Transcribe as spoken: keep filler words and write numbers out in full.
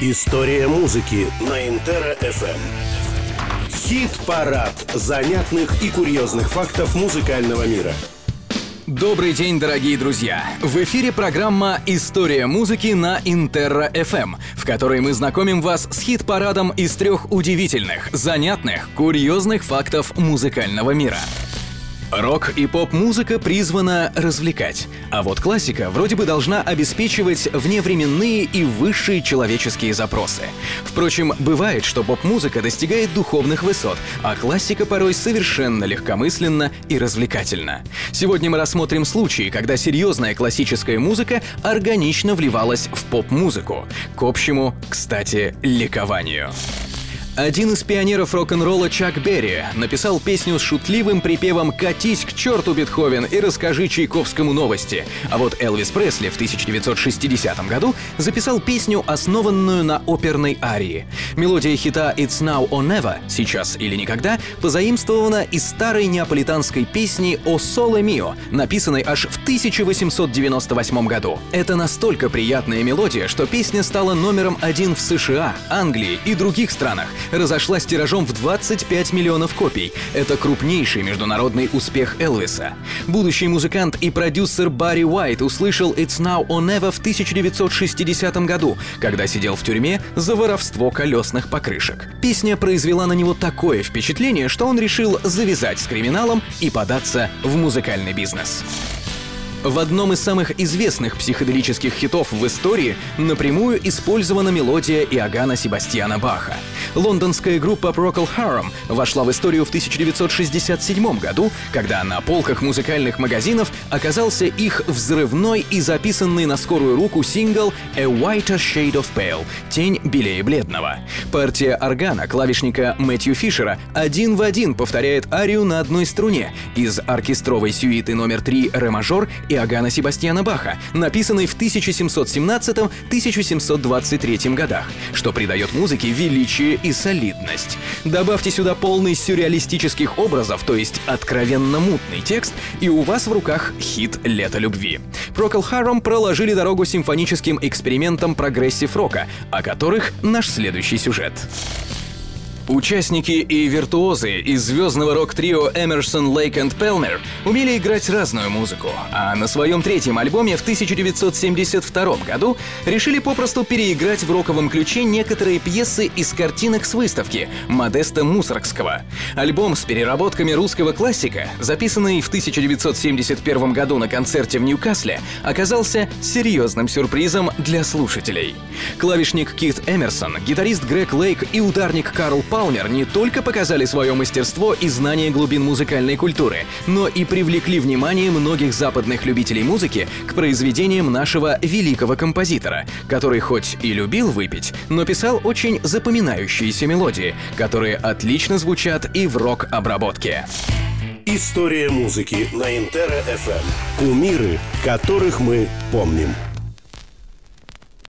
История музыки на Интера эф эм. Хит-парад занятных и курьезных фактов музыкального мира. Добрый день, дорогие друзья! В эфире программа «История музыки» на Интера эф эм, в которой мы знакомим вас с хит-парадом из трех удивительных, занятных, курьезных фактов музыкального мира. Рок и поп-музыка призвана развлекать, а вот классика вроде бы должна обеспечивать вневременные и высшие человеческие запросы. Впрочем, бывает, что поп-музыка достигает духовных высот, а классика порой совершенно легкомысленна и развлекательна. Сегодня мы рассмотрим случаи, когда серьезная классическая музыка органично вливалась в поп-музыку, к общему, кстати, ликованию. Один из пионеров рок-н-ролла Чак Берри написал песню с шутливым припевом «Катись к черту, Бетховен, и расскажи Чайковскому новости». А вот Элвис Пресли в тысяча девятьсот шестидесятом году записал песню, основанную на оперной арии. Мелодия хита «It's Now or Never» — «Сейчас или никогда» позаимствована из старой неаполитанской песни «О Соле Мио», написанной аж в тысяча восемьсот девяносто восьмом году. Это настолько приятная мелодия, что песня стала номером один в США, Англии и других странах, разошлась тиражом в двадцать пять миллионов копий. Это крупнейший международный успех Элвиса. Будущий музыкант и продюсер Барри Уайт услышал «It's Now or Never» в тысяча девятьсот шестидесятом году, когда сидел в тюрьме за воровство колесных покрышек. Песня произвела на него такое впечатление, что он решил завязать с криминалом и податься в музыкальный бизнес. В одном из самых известных психоделических хитов в истории напрямую использована мелодия Иоганна Себастьяна Баха. Лондонская группа Procol Harum вошла в историю в тысяча девятьсот шестьдесят седьмом году, когда на полках музыкальных магазинов оказался их взрывной и записанный на скорую руку сингл «A Whiter Shade of Pale» — «Тень белее бледного». Партия органа клавишника Мэтью Фишера один в один повторяет арию на одной струне из оркестровой сюиты номер три «Ре-мажор» Иоганна Себастьяна Баха, написанной в тысяча семьсот семнадцатом — тысяча семьсот двадцать третьем годах, что придает музыке величие и солидность. Добавьте сюда полный сюрреалистических образов, то есть откровенно мутный текст, и у вас в руках хит «Лето любви». Procol Harum проложили дорогу симфоническим экспериментам прогрессив-рока, о которых наш следующий сюжет. Участники и виртуозы из звездного рок-трио Эмерсон, Лейк энд Пелмер умели играть разную музыку, а на своем третьем альбоме в тысяча девятьсот семьдесят втором году решили попросту переиграть в роковом ключе некоторые пьесы из картинок с выставки Модеста Мусоргского. Альбом с переработками русского классика, записанный в тысяча девятьсот семьдесят первом году на концерте в Ньюкасле, оказался серьезным сюрпризом для слушателей. Клавишник Кит Эмерсон, гитарист Грег Лейк и ударник Карл Палмер не только показали свое мастерство и знание глубин музыкальной культуры, но и привлекли внимание многих западных любителей музыки к произведениям нашего великого композитора, который хоть и любил выпить, но писал очень запоминающиеся мелодии, которые отлично звучат и в рок-обработке. История музыки на Интера эф эм. Кумиры, которых мы помним.